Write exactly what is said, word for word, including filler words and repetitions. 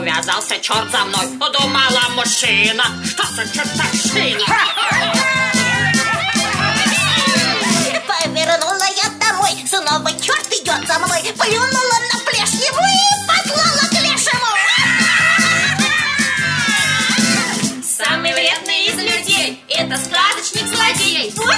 увязался черт за мной. Думала мужчина, что за чертовщина. Повернула я домой, снова черт идет за мной. Плюнула на плешневу и послала к лешему. Самый вредный из людей — это сказочник-злодей.